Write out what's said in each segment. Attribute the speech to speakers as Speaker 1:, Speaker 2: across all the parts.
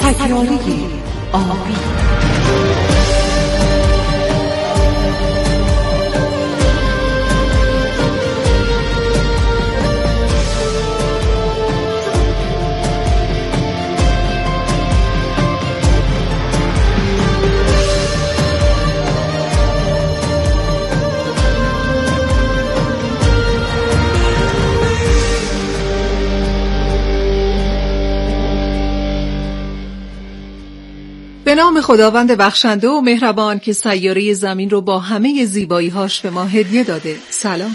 Speaker 1: تکراری آبی. به نام خداوند بخشنده و مهربان که سیاره زمین رو با همه زیبایی‌هاش به ما هدیه داده. سلام.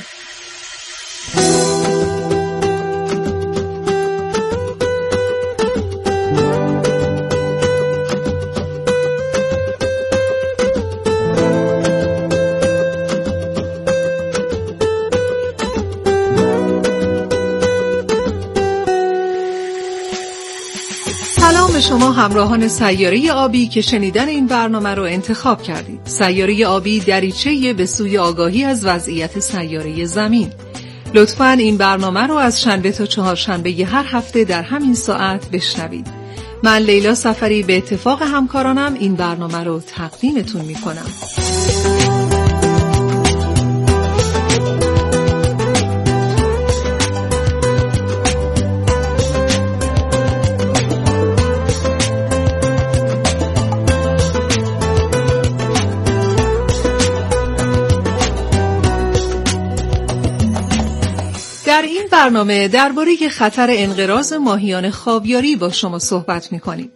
Speaker 1: سلام به شما همراهان سیاره آبی که شنیدن این برنامه رو انتخاب کردید. سیاره آبی دریچه‌ای به سوی آگاهی از وضعیت سیاره زمین. لطفاً این برنامه رو از شنبه تا چهارشنبه هر هفته در همین ساعت بشنوید. من لیلا سفری به اتفاق همکارانم این برنامه رو تقدیمتون می‌کنم. در این برنامه درباره خطر انقراض ماهیان خاویاری با شما صحبت می‌کنیم.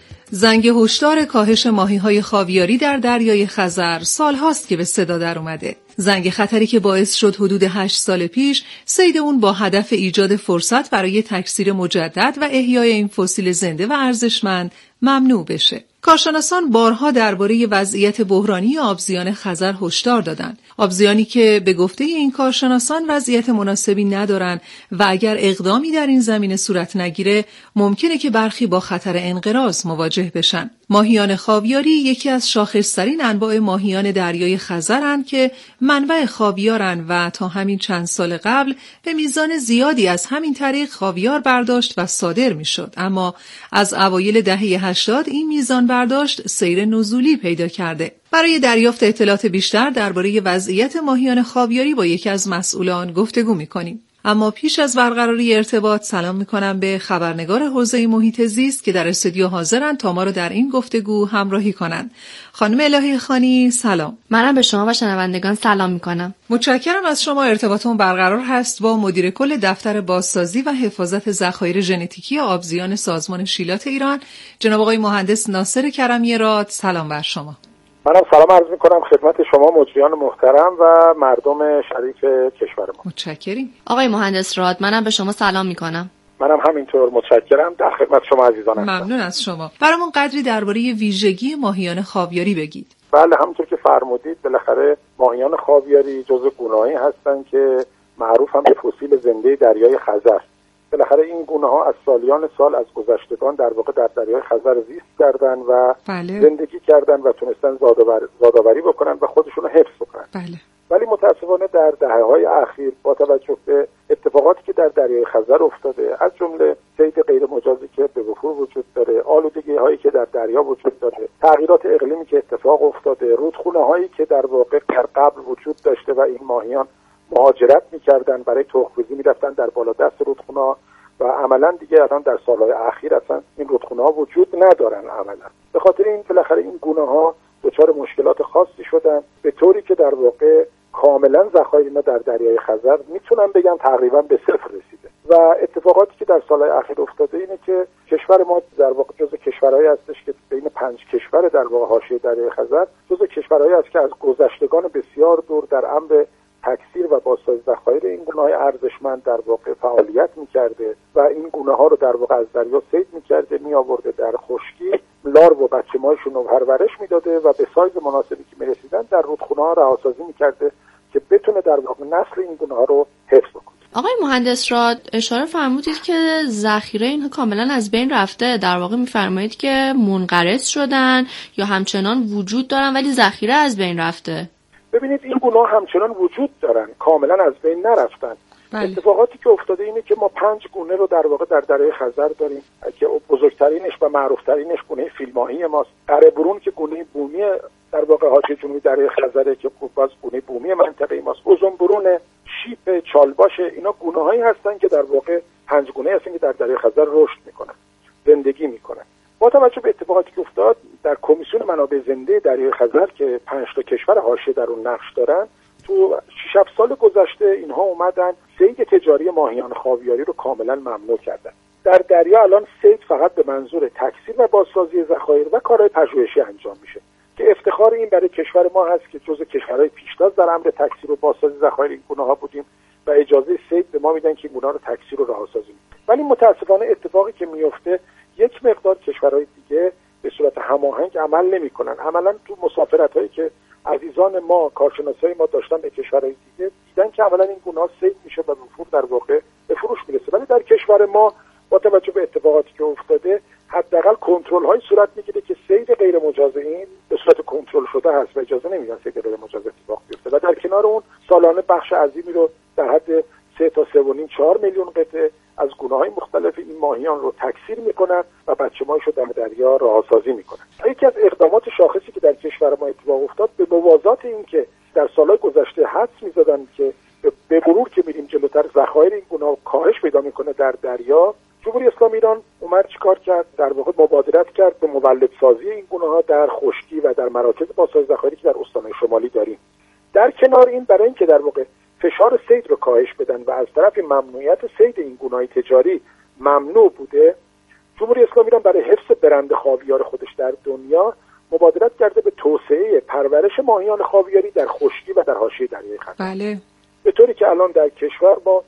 Speaker 1: زنگ هشدار کاهش ماهی‌های خاویاری در دریای خزر سال‌هاست که به صدا در اومده. زنگ خطری که باعث شد حدود 8 سال پیش صید اون با هدف ایجاد فرصت برای تکثیر مجدد و احیای این فسیل زنده و ارزشمند ممنوع بشه. کارشناسان بارها درباره وضعیت بحرانی آبزیان خزر هشدار دادند. آبزیانی که به گفته این کارشناسان وضعیت مناسبی ندارن و اگر اقدامی در این زمینه صورت نگیره ممکنه که برخی با خطر انقراض مواجه بشن. ماهیان خاویاری یکی از شاخص‌ترین انواع ماهیان دریای خزرند که منبع خاویارن و تا همین چند سال قبل به میزان زیادی از همین طریق خاویار برداشت و صادر میشد. اما از اوایل دهه 80 این میزان برداشت سیر نزولی پیدا کرده. برای دریافت اطلاعات بیشتر درباره وضعیت ماهیان خاویاری با یکی از مسئولان گفتگو می‌کنیم. اما پیش از برقراری ارتباط سلام می‌کنم به خبرنگار حوزه محیط زیست که در استودیو حاضرن تا ما رو در این گفتگو همراهی کنند. خانم الهی خانی سلام.
Speaker 2: منم به شما و شنوندگان سلام می‌کنم.
Speaker 1: متشکرم از شما. ارتباطمون برقرار هست با مدیر کل دفتر بازسازی و حفاظت ذخایر ژنتیکی آبزیان سازمان شیلات ایران جناب آقای مهندس ناصر کرمی راد. سلام بر شما.
Speaker 3: منم سلام عرض می‌کنم خدمت شما مجریان محترم و مردم شریک کشور ما.
Speaker 1: متشکریم.
Speaker 2: آقای مهندس راد منم به شما سلام می‌کنم.
Speaker 3: منم همینطور متشکرم. در خدمت شما عزیزان هستم.
Speaker 1: ممنون از شما. برامون قدری درباره ویژگی ماهیان خاویاری بگید.
Speaker 3: بله همونطور که فرمودید بالاخره ماهیان خاویاری جزو گونه‌هایی هستند که معروف هم به فسیل زنده دریای خزر. بالاخره این گونه‌ها از سالیان سال از گذشتگان در واقع در دریای خزر زیست کردن و زندگی کردن و تونستن زادآوری بکنن و خودشون رو حفظ بکنن.
Speaker 1: بله.
Speaker 3: ولی متاسفانه در دهه‌های اخیر با توجه به اتفاقاتی که در دریای خزر افتاده از جمله صید غیر مجازی که به وفور وجود داره، آلودگی‌هایی که در دریا وجود داره، تغییرات اقلیمی که اتفاق افتاده، رودخونه‌هایی که در واقع در قبل وجود داشته و این ماهیان مهاجرت می‌کردن برای تخم‌ریزی می‌رفتن در بالادست رودخونه‌ها و عملاً دیگه الان در سال‌های اخیر اصلا این رودخونه‌ها وجود ندارن عملاً. به خاطر این بالاخره این گونه‌ها دچار مشکلات خاصی شدن به طوری که در واقع کاملا ذخایر ما در دریای خزر میتونم بگم تقریبا به صفر رسیده و اتفاقاتی که در سالهای اخیر افتاده اینه که کشور ما در واقع جزو کشورهایی هستش که بین 5 کشور در واقع حاشیه دریای خزر جزو کشورهایی است که از گذشتگان بسیار دور در امر تکثیر و بازسازی ذخایر این گونه‌های ارزشمند در واقع فعالیت می‌کرده و این گونه‌ها رو در واقع از دریا صید می‌کرده می‌آورده در خشکی لارو و بچه‌مایشون رو پرورش می‌داده و به سایز مناسبی که می‌رسیدن در رودخونه‌ها رهاسازی می‌کرده که بتونه در واقع نسل این گونه‌ها رو حفظ بکنه.
Speaker 2: آقای مهندس راد اشاره فرمودید که ذخیره اینها کاملا از بین رفته. در واقع می‌فرمایید که منقرض شدن یا همچنان وجود دارن ولی ذخیره از بین رفته.
Speaker 3: ببینید این گونه‌ها همچنان وجود دارن، کاملا از بین نرفتن. اتفاقاتی که افتاده اینه که ما 5 گونه رو در واقع در دریای خزر داریم که بزرگترینش و معروفترینش گونه فیل ماهی ماست. قره برون که گونه بومی در واقع حاشیه جنوبی دریای خزره که باز گونه بومی منطقه ماست. اوزون برون، شیپ، چالباش، اینا گونه‌هایی هستن که در واقع 5 گونه هستن که در دریای خزر رشد میکنن، زندگی میکنن. با توجه به اتفاقاتی که افتاد در کمیسیون منابع زنده دریای خزر که 5 تا کشور حاشیه در اون نقش دارن، تو 6-7 سال گذشته اینها اومدن صید تجاری ماهیان خاویاری رو کاملا ممنوع کردن. در دریا الان صید فقط به منظور تکثیر و بازسازی ذخایر و کارهای پژوهشی انجام میشه که افتخار این برای کشور ما هست که جزو کشورهای پیشتاز در امر تکثیر و بازسازی ذخایر این گونه‌ها بودیم و اجازه صید به ما میدن که این گونه‌ها رو تکثیر و رهاسازی کنیم. ولی متاسفانه اتفاقی که میفته یک مقدار کشورهای دیگه به صورت هماهنگ عمل نمی‌کنن. عملاً تو مسافرتایی که عزیزان ما، کارشناسای ما داشتن به کشورهای دیگه، دیدن که عملاً این گونه‌ها صید میشه و به در واقع به فروش میرسه. ولی در کشور ما با توجه به اتفاقاتی که افتاده حداقل کنترل‌های صورت میگیره که صید غیر مجاز این به صورت کنترل شده هست و اجازه نمیدن صید غیر مجاز اتفاق بیفته و در کنار اون سالانه بخش عظیمی رو در حد 3 تا 3.5-4 میلیون قطعه از گونه‌های مختلف این ماهیان رو تکثیر میکنن و بچه‌مایش رو در دریا رهاسازی میکنن. یکی از اقدامات شاخصی که در کشور ما اتفاق افتاد به موازات این که در سالهای گذشته حدس می‌زدن که به مرور که میریم جلوتر ذخایر این گونه‌ها کاهش پیدا میکنه در دریا، جمهوری اسلامی ایران اومد چیکار کرد؟ در واقع مبادرت کرد به مولدسازی این گونه‌ها در خشکی و در مراکز بازسازی ذخایر که در استان‌های شمالی داریم. در کنار این برای اینکه در واقع فشار صید رو کاهش بدن و از طرف ممنوعیت صید این گونه‌های تجاری ممنوع بوده، جمهوری اسلامی ایران برای حفظ برند خاویار خودش در دنیا مبادرت کرده به توسعه پرورش ماهیان خاویاری در خشکی و در حاشیه دریای خزر.
Speaker 1: بله.
Speaker 3: به طوری که الان در کشور با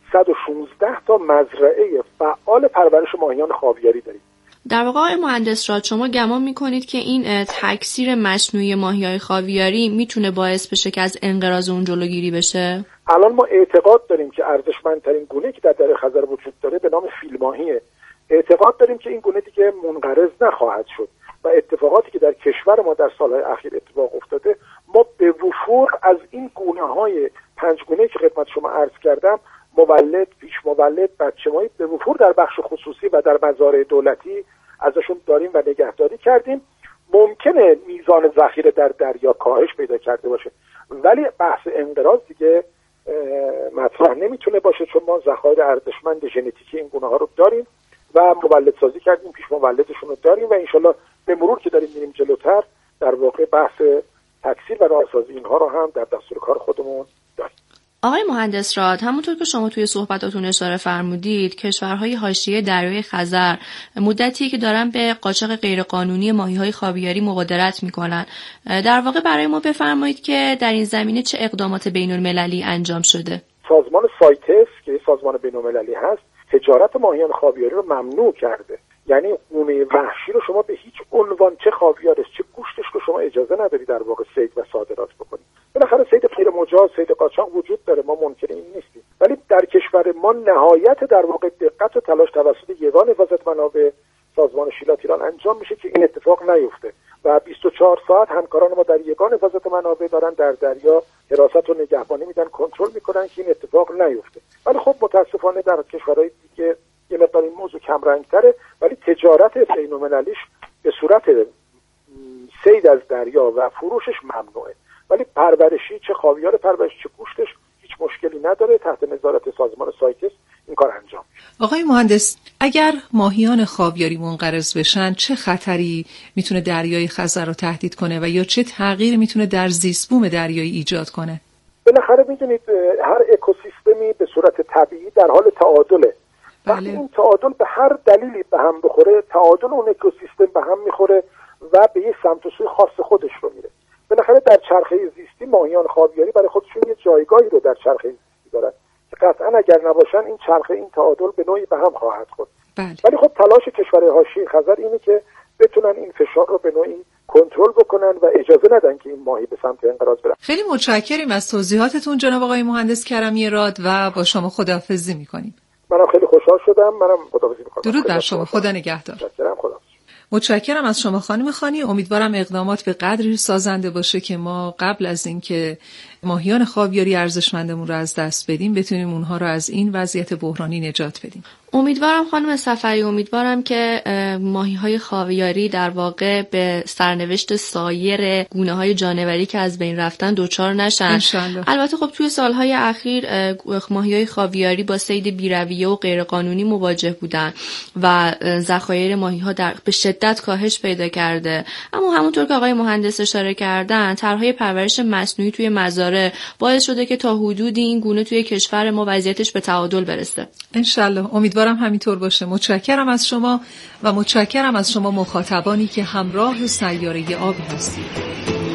Speaker 3: 116 تا مزرعه فعال پرورش ماهیان خاویاری داریم.
Speaker 2: در واقع آقای مهندس راد، شما گمان میکنید که این تکثیر مصنوعی ماهی‌های خاویاری میتونه باعث بشه که از انقراض اون جلوگیری بشه؟
Speaker 3: الان ما اعتقاد داریم که ارزشمندترین گونه که در دریای خزر وجود داره به نام فیل ماهیه. اعتقاد داریم که این گونه دیگه منقرض نخواهد شد و اتفاقاتی که در کشور ما در سالهای اخیر اتفاق افتاده، ما به وفور از این گونه‌های 5 گونه که خدمت شما عرض کردم، مولد، پیش مولد، بچه‌مایی، به وفور در بخش خصوصی و در مزارع دولتی ازشون داریم و نگهداری کردیم. ممکنه میزان ذخیره در دریا کاهش پیدا کرده باشه ولی بحث انقراض دیگه مطرح نمیتونه باشه، چون ما ذخایر ارزشمند ژنتیکی این گونه‌ها رو داریم و مولدسازی کردیم، پیش مولدشون رو داریم و انشالله به مرور که داریم میریم جلوتر در واقع بحث تکثیر و رهاسازی اینها رو هم در دستور کار خودمون داریم.
Speaker 2: آقای مهندس راد، همونطور که شما توی صحبتاتون اشاره فرمودید، کشورهای حاشیه دریای خزر مدتی که دارن به قاچاق غیرقانونی ماهی‌های خاویاری مبادرت میکنن. در واقع برای ما بفرمایید که در این زمینه چه اقدامات بین‌المللی انجام شده؟
Speaker 3: سازمان سایتس که سازمان بین‌المللی هست، تجارت ماهیان خاویاری رو ممنوع کرده. یعنی گونه وحشی رو شما به هیچ عنوان، چه خاویارش چه گوشتش، رو شما اجازه نداری در واقع صید و صادرات بکنید. بالاخره صید غیر مجاز، صید قاچاق وجود داره، ما منکر این نیستیم، ولی در کشور ما نهایت در واقع دقت و تلاش توسط یگان حفاظت منابع سازمان شیلات ایران انجام میشه که این اتفاق نیفته و 24 ساعت همکاران ما در یگان حفاظت منابع دارن در دریا حراست و نگهبانی میدن، کنترل میکنن که این اتفاق نیفته. ولی خب متاسفانه در کشورهای دیگه یه مقدار این موضوع کم رنگ‌تره، ولی تجارت بین‌المللیش به صورت صید از دریا و فروشش ممنوعه، ولی پرورشی، چه خاویار پرورش چه گوشتش، هیچ مشکلی نداره. تحت نظارت سازمان سایتس این کار انجام میشه.
Speaker 1: آقای مهندس، اگر ماهیان خاویاری منقرض بشن چه خطری میتونه دریای خزر رو تهدید کنه و یا چه تغییر میتونه در زیست بوم دریایی ایجاد کنه؟
Speaker 3: بالاخره میدونید هر اکوسیستمی به صورت طبیعی در حال تعادله. وقتی این تعادل به هر دلیلی به هم بخوره، تعادل اون اکوسیستم به هم میخوره و به یه سمت و سوی خاص خودش رو میره. بالاخره در چرخه زیستی ماهیان خاویاری برای خودشون یه جایگاهی رو در چرخه زیستی دارن که قطعا اگر نباشن این چرخه، این تعادل به نوعی به هم خواهد خورد. ولی خب تلاش کشورهای حاشیه خزر اینه که بتونن این فشار رو به نوعی کنترل بکنن و اجازه ندن که این ماهی به سمت انقراض بره.
Speaker 1: خیلی متشکریم از توضیحاتتون جناب آقای مهندس کرمی راد و با شما خداحافظی می‌کنیم.
Speaker 3: منم خیلی خوشحال شدم. منم خداحافظی می‌کنم.
Speaker 1: درود بر شما. خدا نگهدار.
Speaker 3: متشکرم. خدا.
Speaker 1: متشکرم از شما خانم خانی. امیدوارم اقدامات به قدری سازنده باشه که ما قبل از اینکه ماهیان خاویاری ارزشمندمون رو از دست بدیم بتونیم اونها رو از این وضعیت بحرانی نجات بدیم.
Speaker 2: امیدوارم خانم صفری، امیدوارم که ماهی‌های خاویاری در واقع به سرنوشت سایر گونه‌های جانوری که از بین رفتن دچار نشن.
Speaker 1: انشالله.
Speaker 2: البته خب توی سالهای اخیر ماهی‌های خاویاری با صید بی‌رویه و غیرقانونی مواجه بودن و ذخایر ماهی‌ها به شدت کاهش پیدا کرده. اما همونطور که آقای مهندس اشاره کردن، طرح‌های پرورش مصنوعی توی مزارع باعث شده که تا حدودی این گونه توی کشور ما وضعیتش به تعادل برسه.
Speaker 1: انشالله. امیدوارم همینطور باشه. متشکرم از شما و متشکرم از شما مخاطبانی که همراه سیاره آبی هستید.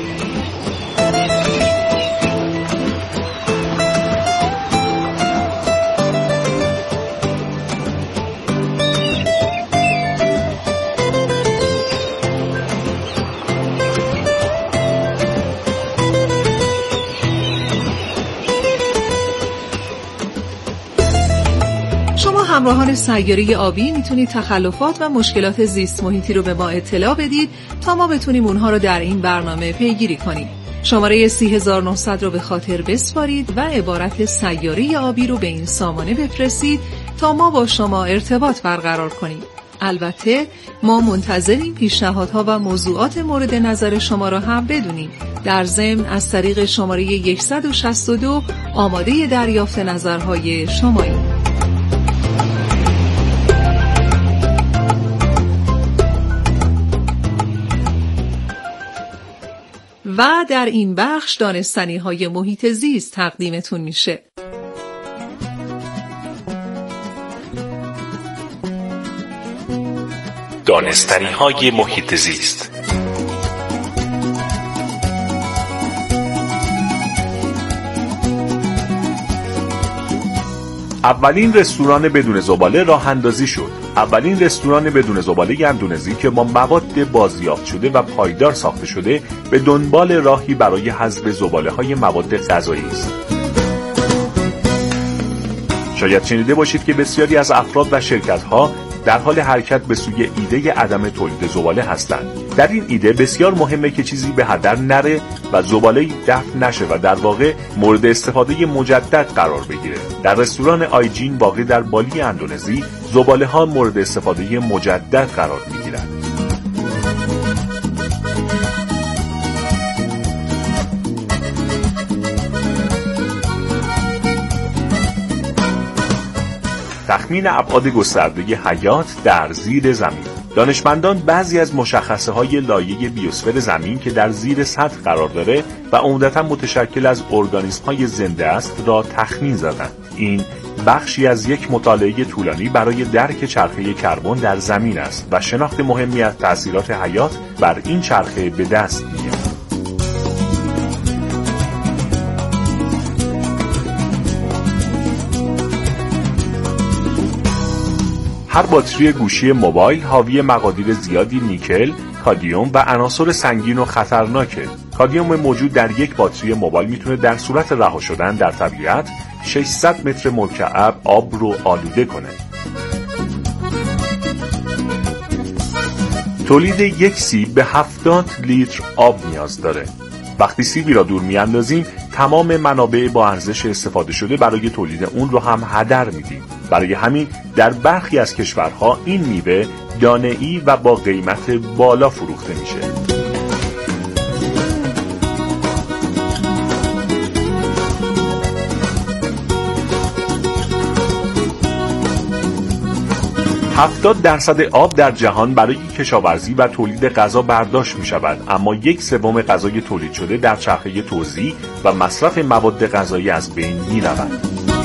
Speaker 1: همراهان سیاره آبی میتونید تخلفات و مشکلات زیست محیطی رو به ما اطلاع بدید تا ما بتونیم اونها رو در این برنامه پیگیری کنیم. شماره 30900 رو به خاطر بسپارید و عبارت سیاره آبی رو به این سامانه بفرستید تا ما با شما ارتباط برقرار کنیم. البته ما منتظریم پیشنهادها و موضوعات مورد نظر شما را هم بدونیم. در ضمن از طریق شماره 162 آماده دریافت نظرهای شماییم. و در این بخش دانستنی‌های محیط زیست تقدیمتون میشه.
Speaker 4: دانستنی‌های محیط زیست. اولین رستوران بدون زباله راه اندازی شد. اولین رستوران بدون زباله اندونزی که با مواد بازیافت شده و پایدار ساخته شده به دنبال راهی برای حذف زباله‌های مواد غذایی است. شاید شنیده باشید که بسیاری از افراد و شرکت‌ها در حال حرکت به سوی ایده عدم تولید زباله هستند. در این ایده بسیار مهمه که چیزی به هدر نره و زباله‌ای دفن نشه و در واقع مورد استفاده مجدد قرار بگیره. در رستوران آیجین واقع در بالی اندونزی زباله‌ها مورد استفاده مجدد قرار می‌گیرند. تخمین ابعاد گسترده حیات در زیر زمین. دانشمندان بعضی از مشخصه‌های لایه بیوسفر زمین که در زیر سطح قرار داره و عمدتاً متشکل از ارگانیسم‌های زنده است را تخمین زدند. این بخشی از یک مطالعه طولانی برای درک چرخه کربن در زمین است و شناخت مهمی از تأثیرات حیات بر این چرخه به دست می‌آید. هر باتری گوشی موبایل حاوی مقادیر زیادی نیکل، کادمیوم و عناصر سنگین و خطرناکه. کادمیوم موجود در یک باتری موبایل میتونه در صورت رها شدن در طبیعت 600 متر مکعب آب رو آلوده کنه. تولید یک سیب به 70 لیتر آب نیاز داره. وقتی سیبی را دور میاندازیم تمام منابع با ارزش استفاده شده برای تولید اون رو هم هدر میدیم. برای همین در برخی از کشورها این میوه دانه‌ای و با قیمت بالا فروخته میشه. هفتاد درصد آب در جهان برای کشاورزی و تولید غذا برداشت می شود، اما 1/3 غذای تولید شده در چرخه توزیع و مصرف مواد غذایی از بین می رود.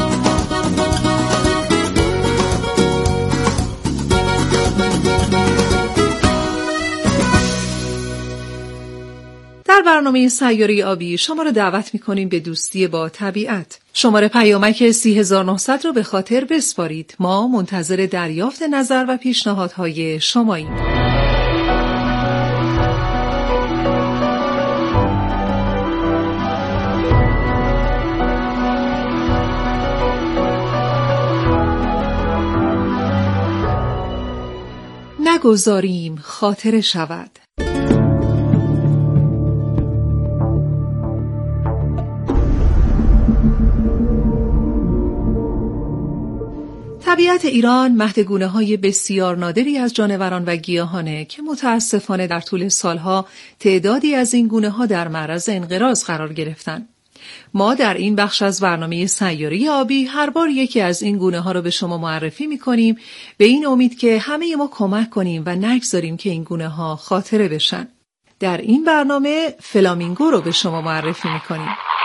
Speaker 1: در برنامه سیاره آبی شما را دعوت می‌کنیم به دوستی با طبیعت. شماره پیامک 30900 رو به خاطر بسپارید. ما منتظر دریافت نظر و پیشنهادهای شماییم. نگذاریم خاطره شود. طبیعت ایران مهد گونه‌های بسیار نادری از جانوران و گیاهانه که متاسفانه در طول سالها تعدادی از این گونه‌ها در معرض انقراض قرار گرفتند. ما در این بخش از برنامه سیاره آبی هر بار یکی از این گونه‌ها را به شما معرفی می‌کنیم به این امید که همه ما کمک کنیم و نگذاریم که این گونه‌ها خاطره بشن. در این برنامه فلامینگو رو به شما معرفی می‌کنیم.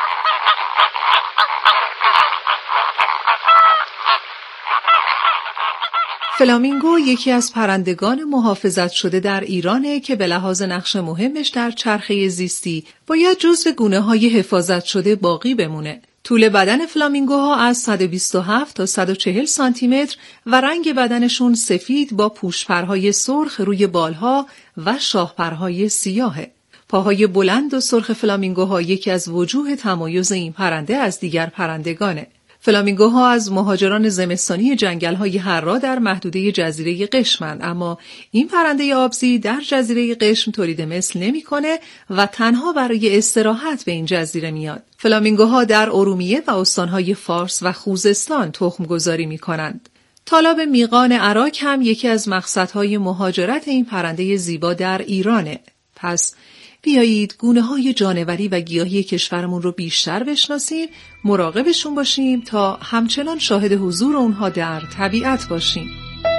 Speaker 1: فلامینگو یکی از پرندگان محافظت شده در ایرانه که به لحاظ نقش مهمش در چرخه زیستی باید جزو گونه‌های حفاظت شده باقی بمونه. طول بدن فلامینگوها از 127 تا 140 سانتی متر و رنگ بدنشون سفید با پوشپرهای سرخ روی بالها و شاهپرهای سیاهه. پاهای بلند و سرخ فلامینگوها یکی از وجوه تمایز این پرنده از دیگر پرندگانه. فلامینگوها از مهاجران زمستانی جنگل‌های حرا در محدوده جزیره قشمند، اما این پرنده آبزی در جزیره قشم تولید مثل نمی‌کنه و تنها برای استراحت به این جزیره میاد. فلامینگوها در ارومیه و استان‌های فارس و خوزستان تخم‌گذاری می‌کنند. تالاب میغان عراق هم یکی از مقصدهای مهاجرت این پرنده زیبا در ایرانه. پس بیایید گونه‌های جانوری و گیاهی کشورمون رو بیشتر بشناسیم، مراقبشون باشیم تا همچنان شاهد حضور اونها در طبیعت باشیم.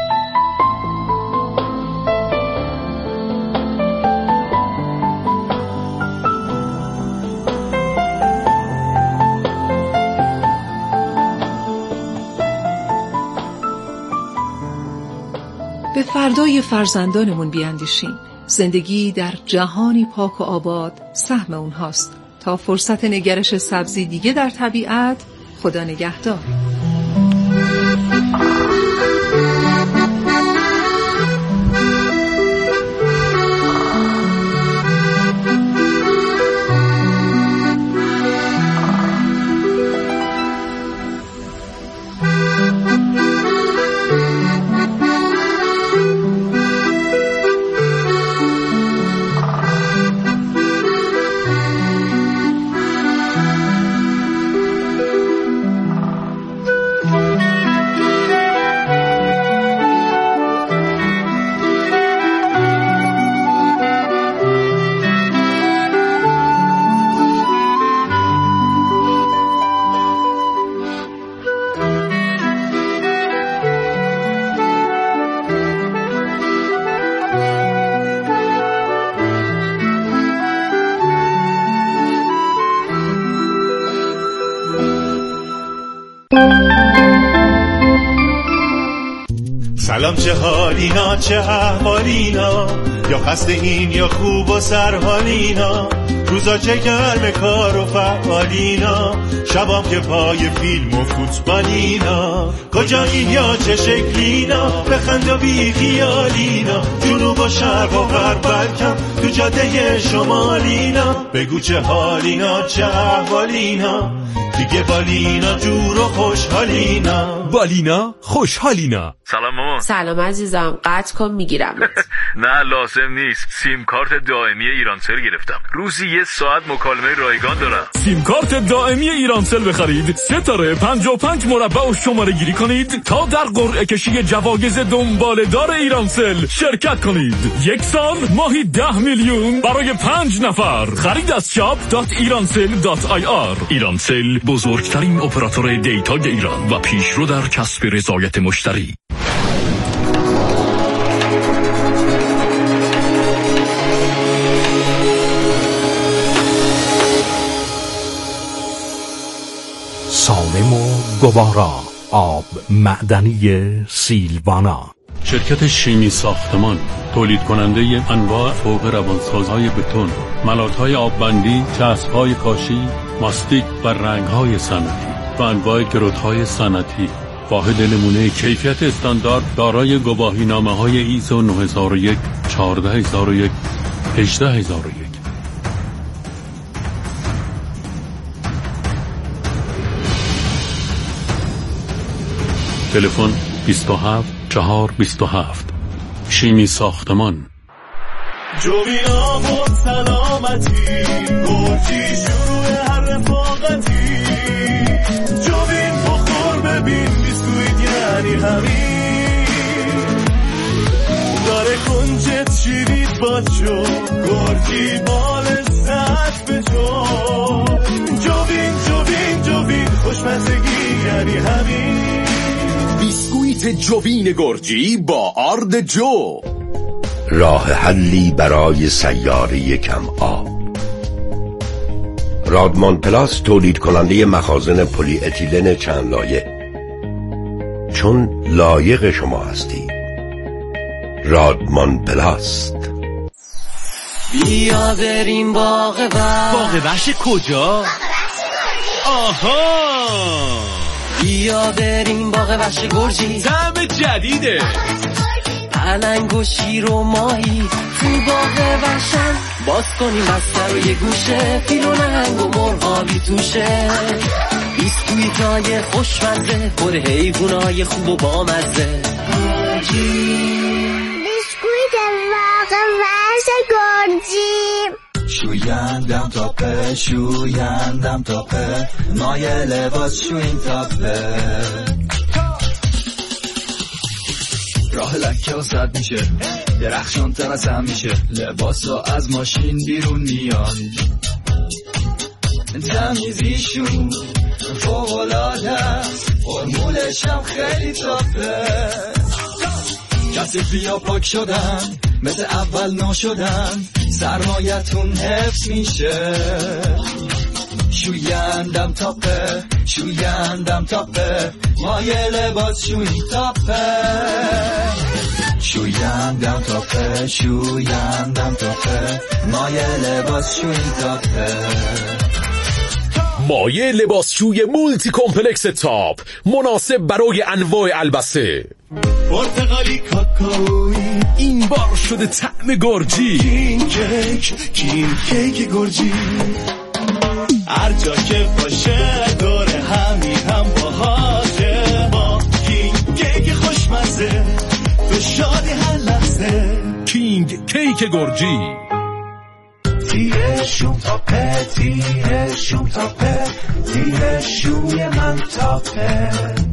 Speaker 1: به فردای فرزندانمون بیاندیشیم. زندگی در جهانی پاک و آباد سهم اونهاست. تا فرصت نگرش سبزی دیگه در طبیعت، خدا نگهدار.
Speaker 5: سلام، چه حالینا، چه احوالینا، یا خسته این یا خوب و سرحالینا، روزا چه گرم کار و فعالینا، شبام که پای فیلم و فوتبالینا، کجایین یا چه شکلینا، بخند و بی خیالینا، جنوب و شرق و غرب بلکم تو جاده شمالینا، بگو چه حالینا، چه احوالینا، دیگه بالینا جور و خوشحالینا.
Speaker 6: بالینا خوشحالینا.
Speaker 7: سلام مامان.
Speaker 8: سلام عزیزم، قطع کن میگیرم.
Speaker 7: نه لازم نیست، سیم کارت دائمی ایرانسل گرفتم، روزی 1 ساعت مکالمه رایگان دارم.
Speaker 6: سیم کارت دائمی ایرانسل بخرید، ستاره 55 مربع و شماره گیری کنید تا در قرعه کشی جوایز دنباله‌دار ایرانسل شرکت کنید. 1 سال ماهی 10 میلیون برای 5 نفر. خرید از shop.iransel.ir. ایرانسل بزرگترین اپراتور دیتای ایران و پیشرو در کسب رضایت مشتری.
Speaker 9: سالم و گوارا، آب معدنی سیلوانا.
Speaker 10: شرکت شیمی ساختمان، تولید کننده انواع فوق روانسازهای بتون، ملاتهای آببندی، چسبهای کاشی، ماستیک و رنگهای صنعتی و انواع گرودهای صنعتی. واحد نمونه کیفیت استاندارد، دارای گواهینامه‌های ایزو 9001، 14001، 18001. تلفن 27 4 27. شیمی ساختمان.
Speaker 5: جوینا بود سلامتی، گرجی شروع هر رفاقتی. جوین بخور ببین بیسکویت یعنی همین. داره کنجت شیرید با جو، گرجی با لذت به جو. جوین جوین جوین خوشمزگی یعنی همین.
Speaker 11: بیسکویت جوین گرجی با آرد جو،
Speaker 12: راه حلی برای سیاره کم آب. رادمان پلاس تولید کننده مخازن پلی اتیلن چند لایه. چون لایق شما هستی. رادمان پلاست.
Speaker 13: بیا بریم باغ وحش.
Speaker 11: باغ وحش کجا؟ آها،
Speaker 13: بیا بریم باغ وحش گرجی.
Speaker 11: طعم جدیده.
Speaker 13: پلنگ و شیر و ماهی تو باغ وحشن. باز کنیم بستر و یه گوشه، فیل و نهنگ و مرغابی توشه. بیسکویتای خوشمزه پر حیوانای خوب و بامزه.
Speaker 14: بیسکویت باغ وحش گرجی.
Speaker 15: شویندم تاپه، شویندم تاپه، مایه لباس شوین تاپه. راه لکه و سد میشه، درخشان تر از هم میشه، لباسا از ماشین بیرون میان. تمیزیشون فوق‌العاده است، فرمولش هم خیلی تافه. کثیفی ها پاک شدن، مثل اول ناشدن، سرمایتون حفظ میشه. شویندم تاپه، شویندم تاپه، مایه لباس شوین تاپه. شویندم تاپه، شویندم تاپه، مایه لباس شوین تاپه.
Speaker 6: مایه لباسشوی مولتی کمپلکس تاپ، مناسب برای انواع البسه.
Speaker 5: پرتقالی کاکائویی،
Speaker 6: این بار شده طعم گرجی.
Speaker 5: کین کیک گرجی. هر جا که باشه دور همین هم باهاشه. با کینگ کیک خوشمزه، به شادی هر لحظه.
Speaker 6: کینگ کیک گرجی.
Speaker 5: تیره شوم تاپه، تیره شوم تاپه، تیره شوی من تاپه.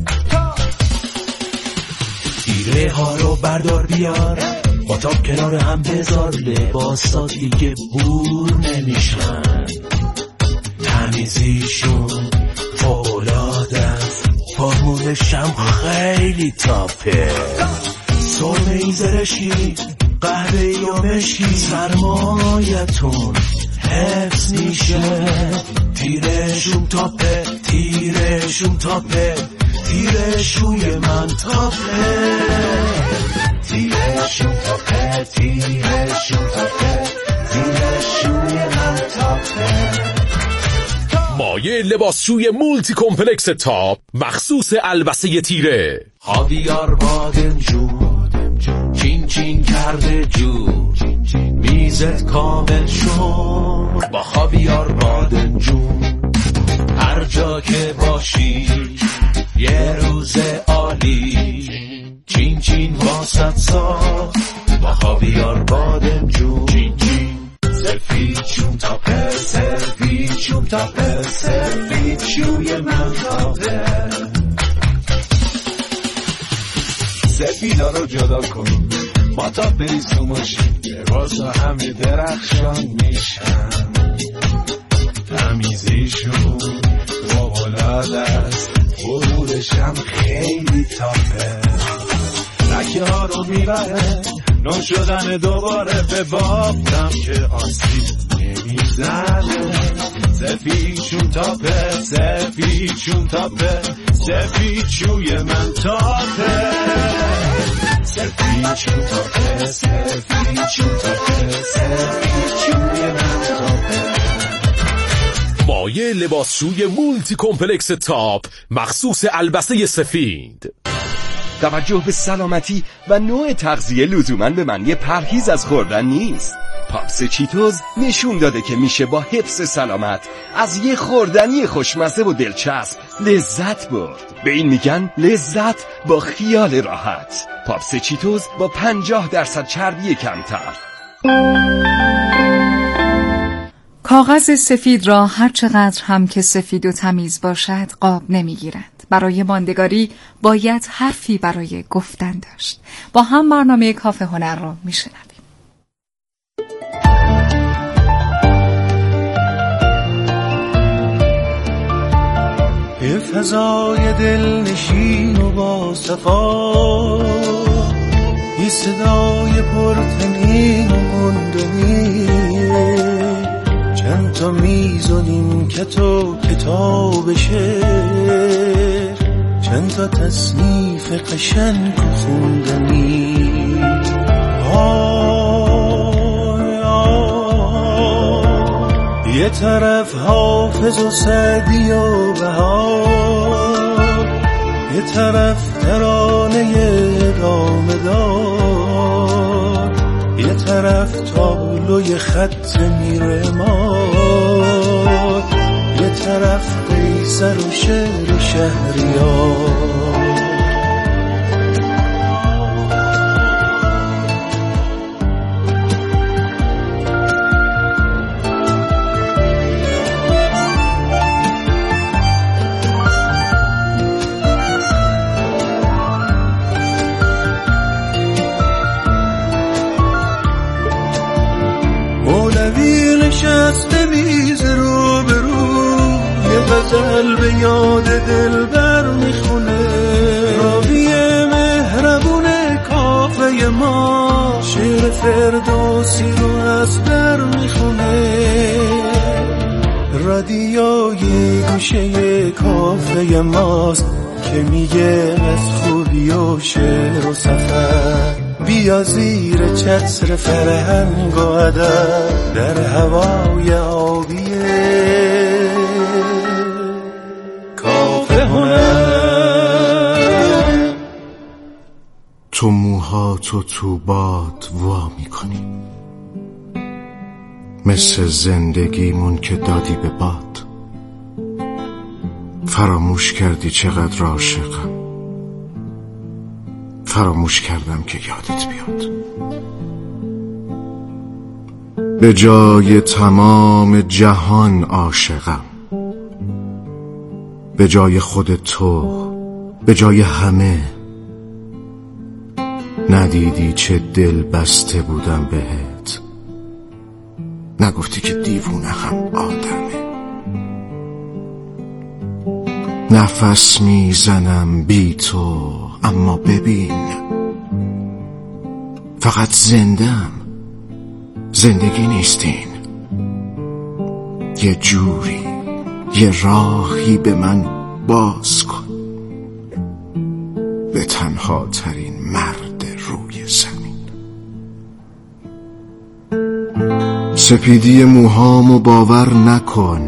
Speaker 5: تیره ها رو بردار بیار، با تاپ کنار هم بذار، لباسا دیگه بور نمیشن. تمیزیشون فوق‌العاده است، فرمولش هم خیلی تاپه. سرمه ای زرشی، قهوه‌ای و مشکی، سرمایتون حفظ میشه. تیرشون تاپه، تیرشون تاپه، تیرشوی من تاپه. تیرشون تاپه، تیرشون تاپه، تیرشوی من تاپه.
Speaker 6: مایه لباسشوی مولتی کمپلکس تاپ، مخصوص البسه تیره.
Speaker 5: خاویار بادمجون، چین چین کرده جو، میزت کامل شد با خاویار بادمجون. هر جا که باشی یه روز عالی، چین چین واسط ساخت با خاویار بادمجون. چین چین سفید چون تاپه، سفید چون تاپه، سفید چوی من تاپه. سفیدا رو جدا کن با تاپه ریسو ماشین، لباسا همه درخشان میشن. تمیزیشون فوق‌العاده است، غرورش هم خیلی تاپه. لکه ها رو میبره، نو شدن دوباره به بافتم که آسیب نمیزنه. سفیدشون تاپه، سفیدشون تاپه، سفید چوی من تاپه. سفیدشون تاپه، سفیدشون تاپه، سفید چوی من تاپه.
Speaker 6: مایه لباسشوی مولتی کمپلکس تاپ، مخصوص البسه سفید.
Speaker 11: توجه به سلامتی و نوع تغذیه لزوماً به معنی پرهیز از خوردن نیست. پاپس چیتوز نشون داده که میشه با حفظ سلامت از یه خوردنی خوشمزه و دلچسب لذت برد. به این میگن لذت با خیال راحت. پاپس چیتوز با 50% چربی کمتر.
Speaker 16: کاغذ سفید را هر چقدر هم که سفید و تمیز باشد قاب نمیگیرد. برای ماندگاری باید حرفی برای گفتن داشت. با هم برنامه کافه هنر را میشنویم.
Speaker 17: یه فضای دلنشین و با صفا، یه صدای پرتنین و مندنی، چند تا میز و نیمکت و کتاب شعر، چند تا تصنیف قشنگ و خوندنی. یه طرف حافظ و سعدی و بهار، یه طرف ترانه ادامه دار، یه طرف تابلوی خط میرمار، یه طرف قیصر و شعر شهریار. نشسته میز رو به رو، یه غزل به یاد دلبر میخونه، راوی مهربون کافه ما شعر فردوسی رو از در میخونه. رادیوی گوشه کافه ماست که میگه از خوبی و شعر و سفر، بیا زیر چتر فرهنگ و ادب در هوای آبی کافه هنر.
Speaker 18: تو موهاتو تو باد وا میکنی، مثل زندگیمون که دادی به باد. فراموش کردی چقدر عاشقم، فراموش کردم که یادت بیاد. به جای تمام جهان عاشقم، به جای خود تو، به جای همه. ندیدی چه دل بسته بودم بهت، نگفتی که دیوونه هم آدمه. نفس میزنم بی تو، اما ببین فقط زندم، زندگی نیستین. یه جوری، یه راهی به من باز کن، به تنها ترین مرد روی زمین. سپیدی موهامو باور نکن،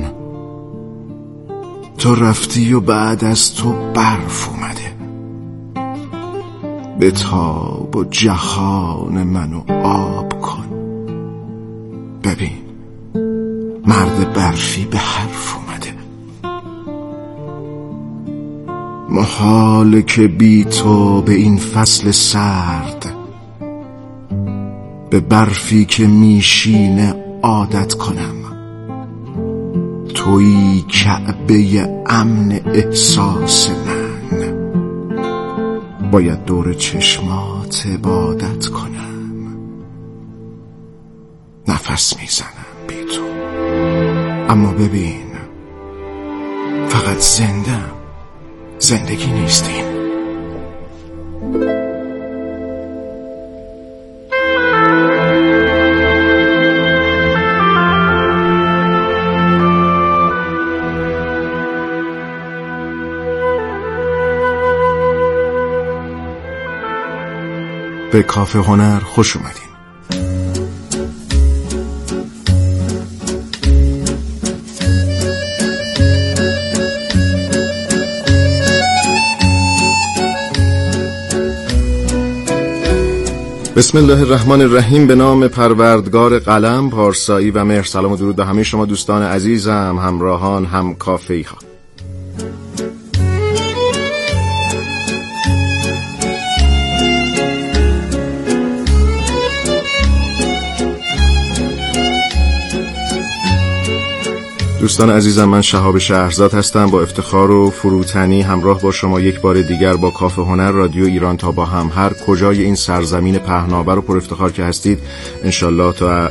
Speaker 18: تو رفتی و بعد از تو برف اومده. بتاب و جهان منو آب کن، ببین مرد برفی به حرف اومده. محاله که بی تو به این فصل سرد، به برفی که میشینه عادت کنم. تویی کعبه امن احساس من، باید دور چشمات عبادت کنم. نفس میزنم بی تو، اما ببین فقط زندم، زندگی نیستیم. به کافه هنر خوش اومدین. بسم الله الرحمن الرحیم. به نام پروردگار قلم، پارسایی و مهر. سلام و درود به همه شما دوستان عزیزم، همراهان، هم کافه‌ای ها. دوستان عزیزم، من شهاب شهرزاد هستم. با افتخار و فروتنی همراه با شما یک بار دیگر با کافه هنر رادیو ایران تا با هم هر کجای این سرزمین پهناور و پر افتخار که هستید انشالله تا